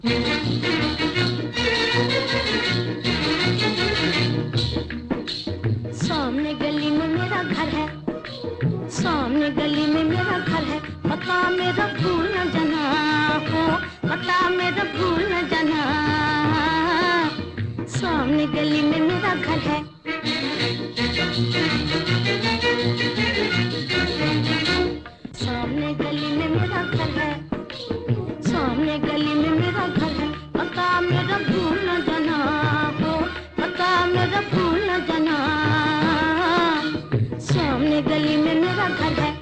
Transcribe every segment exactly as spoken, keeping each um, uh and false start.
सामने गली में मेरा घर है, सामने गली में मेरा घर है, पता मेरा भूल न जाना हो, पता मेरा भूल न जाना। सामने गली में मेरा घर है, सामने गली में मेरा घर है, सामने गली में मेरा घर है, पता मेरा भूल न जाना हो, पता मेरा भूल न जाना। सामने गली में मेरा घर है।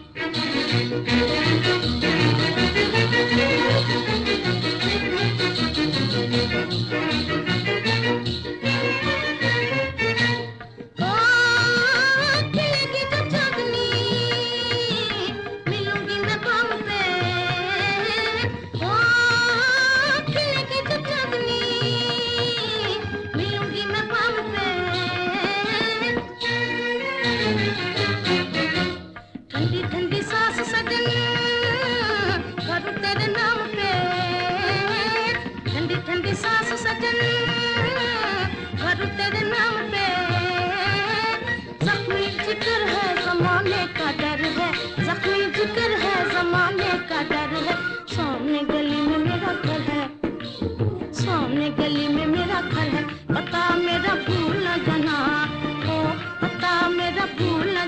ठंडी ठंडी सांस सजन करूं तेरे नाम पे, ठंडी ठंडी सांस सजन करूं तेरे नाम पे। जख्मी जिगर है जमाने का डर है, जख्मी जिगर है जमाने का डर है। सामने गली में मेरा घर है, सामने गली में मेरा घर है, पता मेरा भूल न जाना हो, पता मेरा भूल